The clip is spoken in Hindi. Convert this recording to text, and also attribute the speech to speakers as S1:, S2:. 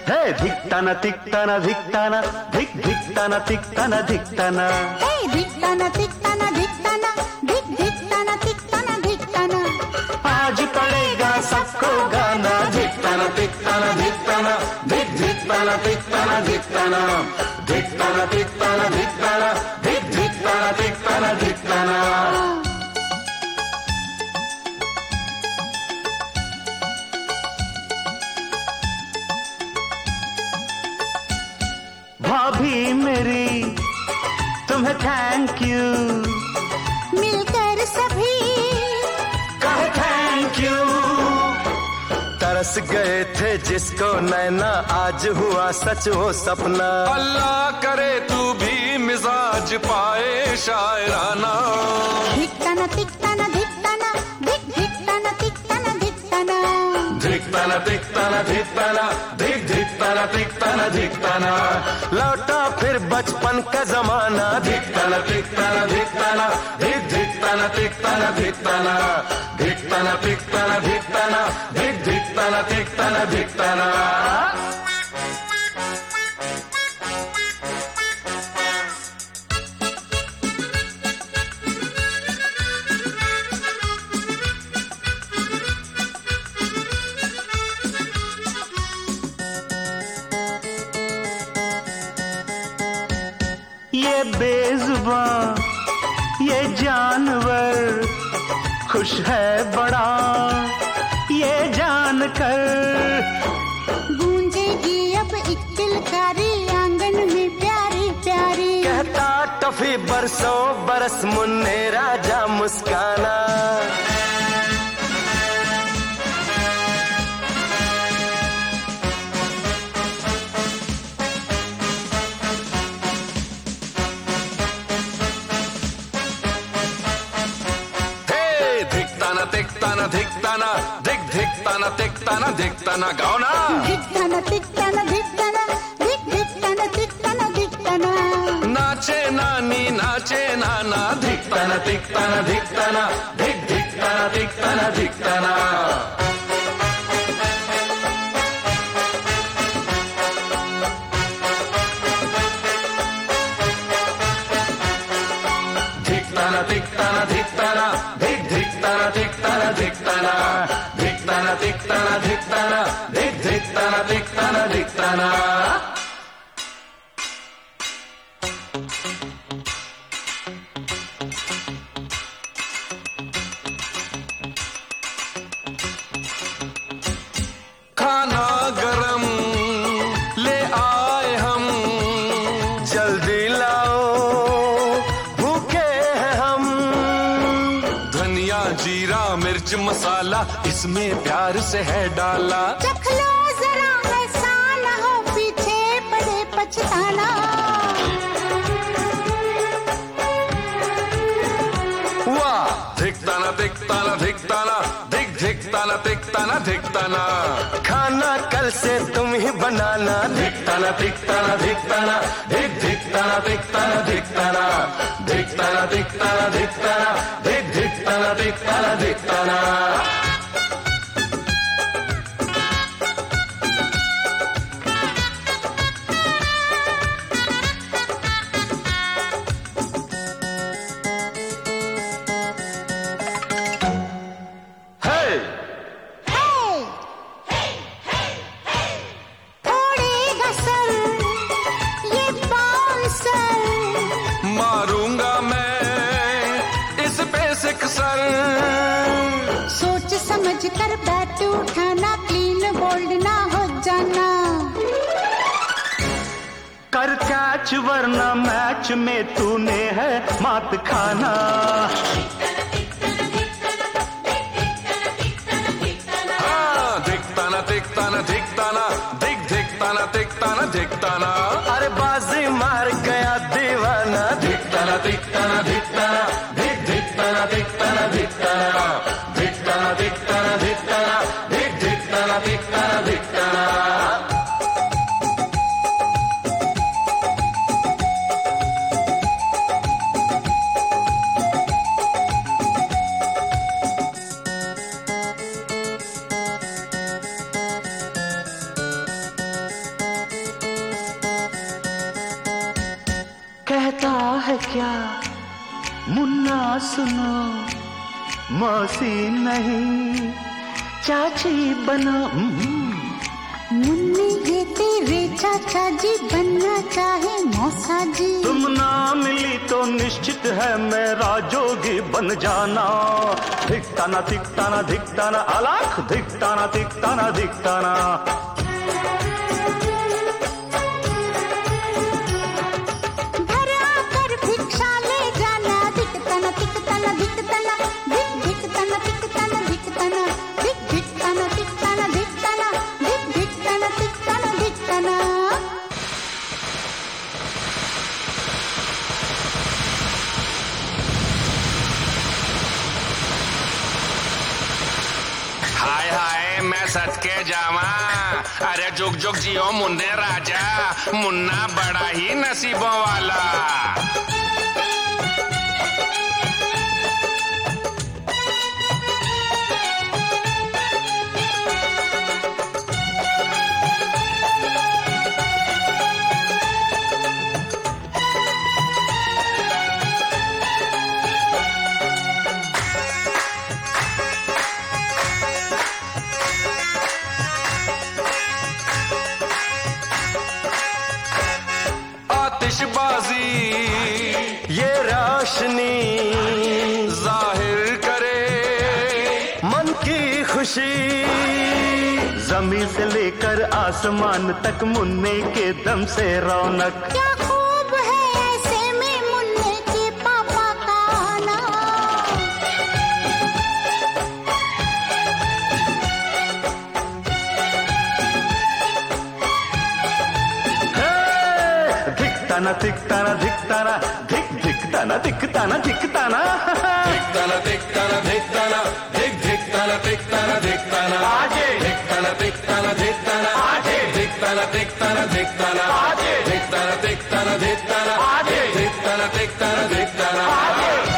S1: हे धिक्ताना तिक्ताना धिक्ताना धिक धिक्ताना तिक्ताना धिक्ताना,
S2: हे धिक्ताना तिक्ताना धिक्ताना धिक धिक्ताना तिक्ताना धिक्ताना।
S1: आज पड़ेगा सबको गाना। धिक्ताना तिक्ताना धिक्ताना धिक धिक्ताना तिक्ताना धिक्ताना, धिक्ताना तिक्ताना धिक्ताना धिक धिक्ताना तिक्ताना धिक्ताना। भाभी मेरी तुम्हें थैंक यू,
S2: मिलकर सभी
S1: कहे थैंक यू। तरस गए थे जिसको नैना, आज हुआ सच वो सपना।
S3: अल्लाह करे तू भी मिजाज पाए शायराना।
S2: धिक्ताना तिक्ताना धिक्ताना धिक धिक्ताना तिक्ताना धिक्ताना,
S1: धिक्ताना तिक्ताना धिक्ताना धिक धिक्ताना तिक्ताना धिक्ताना। लौटा फिर बचपन का जमाना। धिक्ताना तिक्ताना धिक्ताना धिक धिक्ताना तिक्ताना धिक्ताना, धिक्ताना तिक्ताना धिक्ताना धिक धिक्ताना तिक्ताना धिक्ताना। ये बेजुबान ये जानवर खुश है बड़ा ये जानकर।
S2: गूंजेगी अब एक किलकारी आंगन में प्यारी प्यारी।
S1: कहता टफी बरसों बरस मुन्ने राजा मुस्काना।
S3: धिक्ताना धिक्ताना धिक धिक्ताना तिक्ताना धिक्ताना। गाओ ना।
S2: धिक्ताना तिक्ताना धिक्ताना धिक धिक्ताना तिक्ताना धिक्ताना।
S3: नाचे नानी नाचे नाना।
S1: धिक्ताना तिक्ताना धिक्ताना धिक धिक्ताना तिक्ताना धिक्ताना। धिक्ताना तिक्ताना धिक्ताना धिक धिक्ताना तिक्ताना धिक्ताना, धिक्ताना तिक्ताना धिक्ताना धिक धिक्ताना तिक्ताना धिक्ताना।
S3: खाना गरम ले आए हम,
S1: जल्दी लाओ भूखे हैं हम।
S3: धनिया जीरा मिर्च मसाला इसमें प्यार से है डाला।
S2: चख लो जरा ऐसा न हो पीछे पड़े पछताना।
S3: वाह धिक्ताना तिक्ताना धिक्ताना धिक धिक्ताना तिक्ताना धिक्ताना।
S1: खाना कल से तुम ही बनाना। धिक्ताना तिक्ताना धिक्ताना धिक धिक्ताना तिक्ताना धिक्ताना, धिक्ताना तिक्ताना धिक्ताना धिक धिक्ताना तिक्ताना धिक्ताना।
S2: थोड़ेगा सर ये बाउंसर।
S3: मारूंगा मैं इस पे सिक्सर।
S2: सोच समझ कर बैट उठाना, क्लीन बोल्ड ना हो जाना।
S1: कर कैच वरना मैच में तूने है मात खाना।
S3: हाँ धिक्ताना तिक्ताना धिक्ताना धिक धिक्ताना तिक्ताना धिक्ताना।
S1: अरे बाजी मार गया दीवाना। धिक्ताना तिक्ताना धिक्ताना धिक धिक्ताना तिक्ताना धिक्ताना, धिक्ताना तिक्ताना धिक्ताना धिक धिक्ताना तिक्ताना धिक्ताना। मुन्ना सुनो, मौसी नहीं चाची बनो।
S2: मुन्नी ये तेरे चाचा जी बनना चाहे मौसा जी।
S1: तुम ना मिली तो निश्चित है मेरा जोगी बन जाना। धिकताना धिकताना धिकताना अलाख, धिकताना धिकताना धिकताना।
S2: घर आकर भिक्षा ले जाना। धिकताना धिकताना धिकताना, धिक धिकताना धिकताना धिकताना, धिक धिकताना धिकताना धिकताना, धिक धिकताना धिकताना धिकताना।
S3: हाय हाय मैं सच के जावा, अरे जुग जुग जियो मुन्ने राजा, मुन्ना बड़ा ही नसीबों वाला। आतिशबाजी
S1: ये रोशनी
S3: जाहिर करे
S1: मन की खुशी। जमीन से लेकर आसमान तक मुन्ने के दम से रौनक।
S2: क्या खूब है ऐसे में मुन्ने के पापा का आना।
S1: धिकताना धिकताना धिकताना, धिक धिकताना धिकताना धिकताना।
S3: धिकताना धिकताना धिकताना, धिक धिकताना धिकताना धिकताना।
S1: आजे
S3: धिकताना धिकताना धिकताना,
S1: आजे
S3: धिकताना धिकताना धिकताना,
S1: आजे
S3: धिकताना धिकताना धिकताना,
S1: आजे
S3: धिकताना धिकताना धिकताना।
S1: आजे।